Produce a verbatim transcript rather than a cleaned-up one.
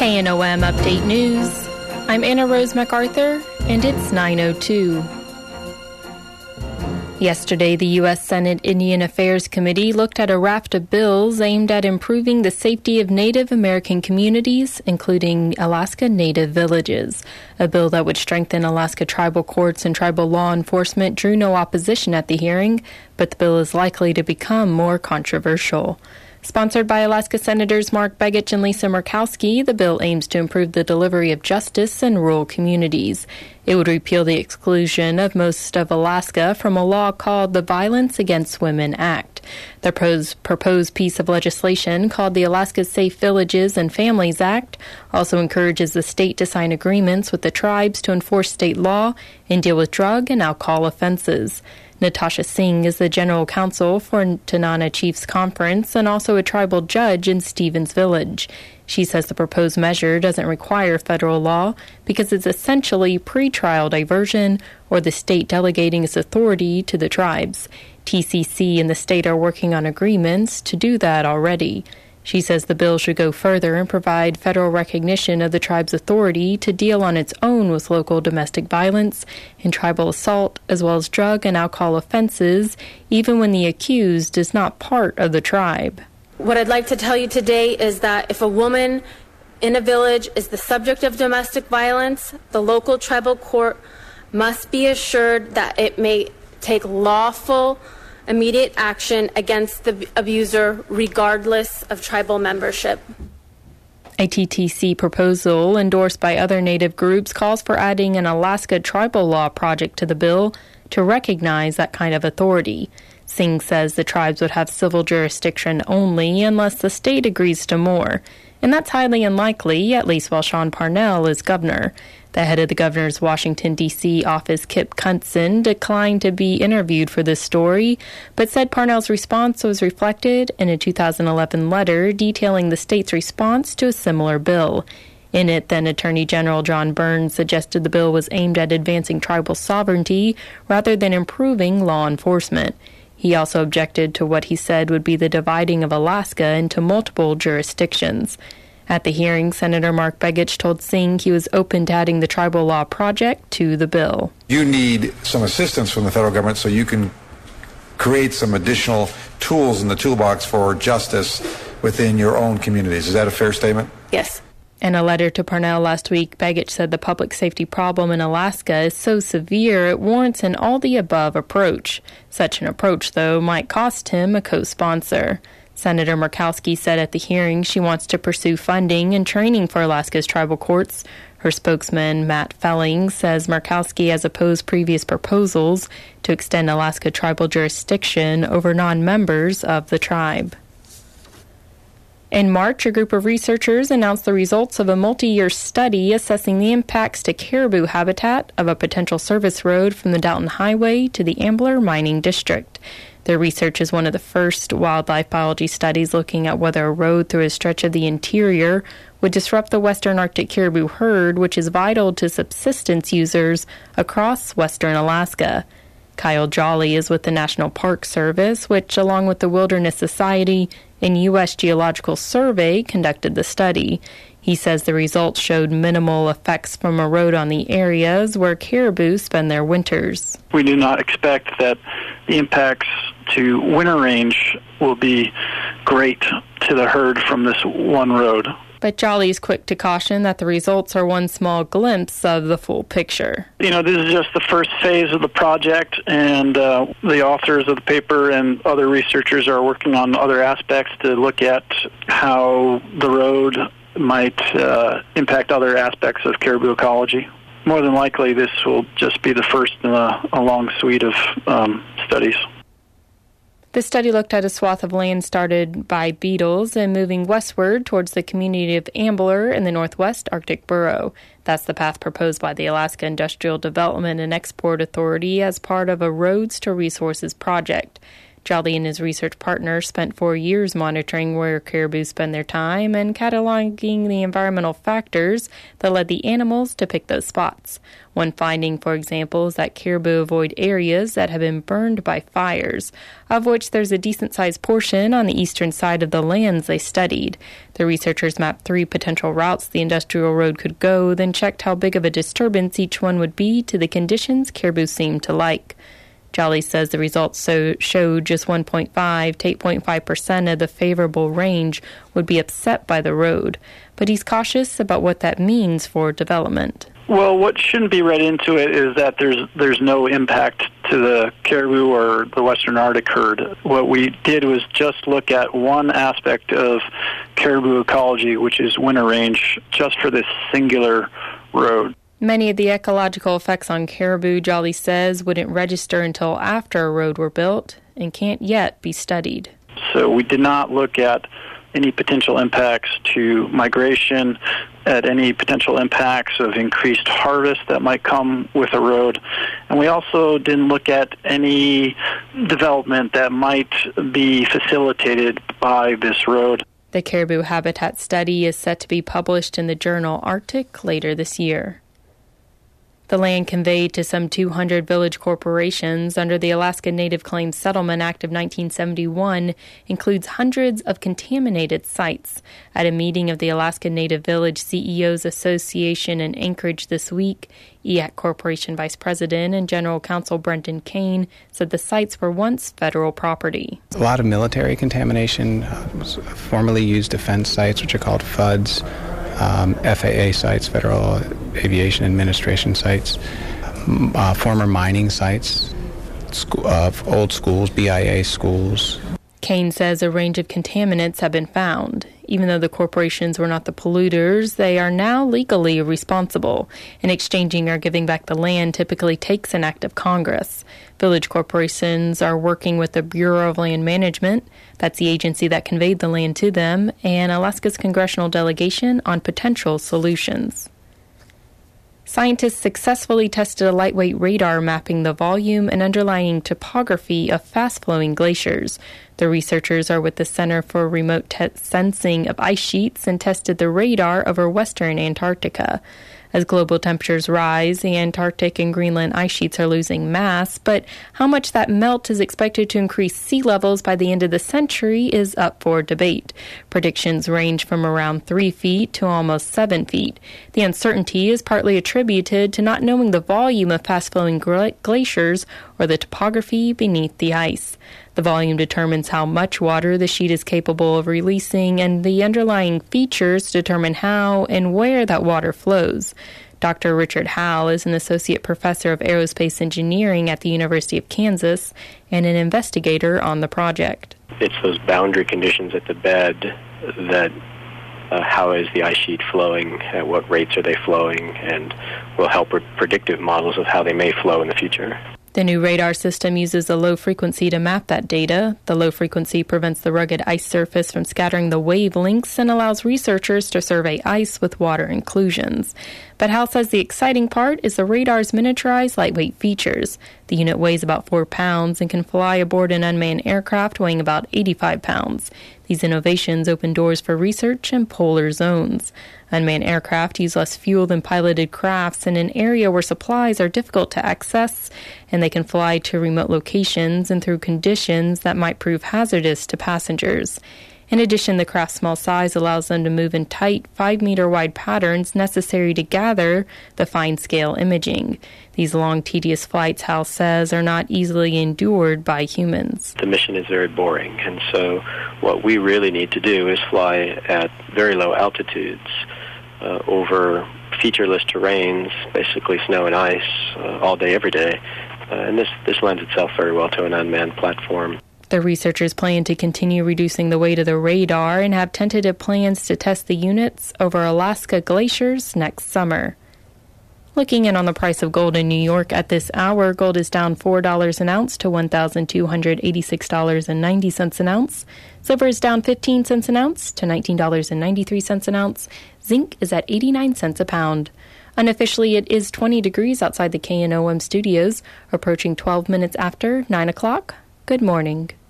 K N O M Update News. I'm Anna Rose MacArthur, and it's nine oh two. Yesterday, the U S Senate Indian Affairs Committee looked at a raft of bills aimed at improving the safety of Native American communities, including Alaska Native villages. A bill that would strengthen Alaska tribal courts and tribal law enforcement drew no opposition at the hearing, but the bill is likely to become more controversial. Sponsored by Alaska Senators Mark Begich and Lisa Murkowski, the bill aims to improve the delivery of justice in rural communities. It would repeal the exclusion of most of Alaska from a law called the Violence Against Women Act. The proposed piece of legislation, called the Alaska Safe Villages and Families Act, also encourages the state to sign agreements with the tribes to enforce state law and deal with drug and alcohol offenses. Natasha Singh is the general counsel for Tanana Chiefs Conference and also a tribal judge in Stevens Village. She says the proposed measure doesn't require federal law because it's essentially pretrial diversion or the state delegating its authority to the tribes. T C C and the state are working on agreements to do that already. She says the bill should go further and provide federal recognition of the tribe's authority to deal on its own with local domestic violence and tribal assault, as well as drug and alcohol offenses, even when the accused is not part of the tribe. What I'd like to tell you today is that if a woman in a village is the subject of domestic violence, the local tribal court must be assured that it may take lawful immediate action against the abuser regardless of tribal membership. A T T C proposal endorsed by other Native groups calls for adding an Alaska tribal law project to the bill to recognize that kind of authority. Singh says the tribes would have civil jurisdiction only unless the state agrees to more, and that's highly unlikely, at least while Sean Parnell is governor. The head of the governor's Washington, D C office, Kip Cunson, declined to be interviewed for this story, but said Parnell's response was reflected in a two thousand eleven letter detailing the state's response to a similar bill. In it, then Attorney General John Burns suggested the bill was aimed at advancing tribal sovereignty rather than improving law enforcement. He also objected to what he said would be the dividing of Alaska into multiple jurisdictions. At the hearing, Senator Mark Begich told Singh he was open to adding the tribal law project to the bill. You need some assistance from the federal government so you can create some additional tools in the toolbox for justice within your own communities. Is that a fair statement? Yes. In a letter to Parnell last week, Begich said the public safety problem in Alaska is so severe it warrants an all-the-above approach. Such an approach, though, might cost him a co-sponsor. Senator Murkowski said at the hearing she wants to pursue funding and training for Alaska's tribal courts. Her spokesman, Matt Felling, says Murkowski has opposed previous proposals to extend Alaska tribal jurisdiction over non-members of the tribe. In March, a group of researchers announced the results of a multi-year study assessing the impacts to caribou habitat of a potential service road from the Dalton Highway to the Ambler Mining District. Their research is one of the first wildlife biology studies looking at whether a road through a stretch of the interior would disrupt the western Arctic caribou herd, which is vital to subsistence users across western Alaska. Kyle Jolly is with the National Park Service, which, along with the Wilderness Society and U S Geological Survey, conducted the study. He says the results showed minimal effects from a road on the areas where caribou spend their winters. We do not expect that the impacts to winter range will be great to the herd from this one road. But Jolly is quick to caution that the results are one small glimpse of the full picture. You know, this is just the first phase of the project, and uh, the authors of the paper and other researchers are working on other aspects to look at how the road might uh, impact other aspects of caribou ecology. More than likely, this will just be the first in a, a long suite of um, studies. The study looked at a swath of land started by beetles and moving westward towards the community of Ambler in the northwest Arctic borough. That's the path proposed by the Alaska Industrial Development and Export Authority as part of a Roads to Resources project. Jolly and his research partner spent four years monitoring where caribou spend their time and cataloging the environmental factors that led the animals to pick those spots. One finding, for example, is that caribou avoid areas that have been burned by fires, of which there's a decent-sized portion on the eastern side of the lands they studied. The researchers mapped three potential routes the industrial road could go, then checked how big of a disturbance each one would be to the conditions caribou seemed to like. Jolly says the results so showed just one point five to eight point five percent of the favorable range would be upset by the road, but he's cautious about what that means for development. Well, what shouldn't be read into it is that there's there's no impact to the caribou or the Western Arctic herd. What we did was just look at one aspect of caribou ecology, which is winter range, just for this singular road. Many of the ecological effects on caribou, Jolly says, wouldn't register until after a road were built and can't yet be studied. So we did not look at any potential impacts to migration, at any potential impacts of increased harvest that might come with a road. And we also didn't look at any development that might be facilitated by this road. The caribou habitat study is set to be published in the journal Arctic later this year. The land conveyed to some two hundred village corporations under the Alaska Native Claims Settlement Act of nineteen seventy-one includes hundreds of contaminated sites. At a meeting of the Alaska Native Village C E Os Association in Anchorage this week, E A C Corporation Vice President and General Counsel Brendan Kane said the sites were once federal property. A lot of military contamination, uh, formerly used defense sites, which are called F U Ds. Um, F A A sites, Federal Aviation Administration sites, uh, former mining sites, school, uh, old schools, B I A schools. Kane says a range of contaminants have been found. Even though the corporations were not the polluters, they are now legally responsible. And exchanging or giving back the land typically takes an act of Congress. Village corporations are working with the Bureau of Land Management, that's the agency that conveyed the land to them, and Alaska's congressional delegation on potential solutions. Scientists successfully tested a lightweight radar mapping the volume and underlying topography of fast-flowing glaciers. The researchers are with the Center for Remote Te- Sensing of Ice Sheets and tested the radar over western Antarctica. As global temperatures rise, the Antarctic and Greenland ice sheets are losing mass, but how much that melt is expected to increase sea levels by the end of the century is up for debate. Predictions range from around three feet to almost seven feet. The uncertainty is partly attributed to not knowing the volume of fast-flowing glaciers or the topography beneath the ice. The volume determines how much water the sheet is capable of releasing, and the underlying features determine how and where that water flows. Doctor Richard Howell is an associate professor of aerospace engineering at the University of Kansas and an investigator on the project. It's those boundary conditions at the bed that uh, how is the ice sheet flowing, at what rates are they flowing, and will help with predictive models of how they may flow in the future. The new radar system uses a low frequency to map that data. The low frequency prevents the rugged ice surface from scattering the wavelengths and allows researchers to survey ice with water inclusions. But Hal says the exciting part is the radar's miniaturized lightweight features. The unit weighs about four pounds and can fly aboard an unmanned aircraft weighing about eighty-five pounds. These innovations open doors for research in polar zones. Unmanned aircraft use less fuel than piloted crafts in an area where supplies are difficult to access, and they can fly to remote locations and through conditions that might prove hazardous to passengers. In addition, the craft's small size allows them to move in tight, five-meter-wide patterns necessary to gather the fine-scale imaging. These long, tedious flights, Hal says, are not easily endured by humans. The mission is very boring, and so what we really need to do is fly at very low altitudes uh, over featureless terrains, basically snow and ice, uh, all day, every day. Uh, and this, this lends itself very well to an unmanned platform. The researchers plan to continue reducing the weight of the radar and have tentative plans to test the units over Alaska glaciers next summer. Looking in on the price of gold in New York at this hour, gold is down four dollars an ounce to one thousand two hundred eighty-six dollars and ninety cents an ounce. Silver is down fifteen cents an ounce to nineteen dollars and ninety-three cents an ounce. Zinc is at eighty-nine cents a pound. Unofficially, it is twenty degrees outside the K N O M studios, approaching twelve minutes after nine o'clock. Good morning.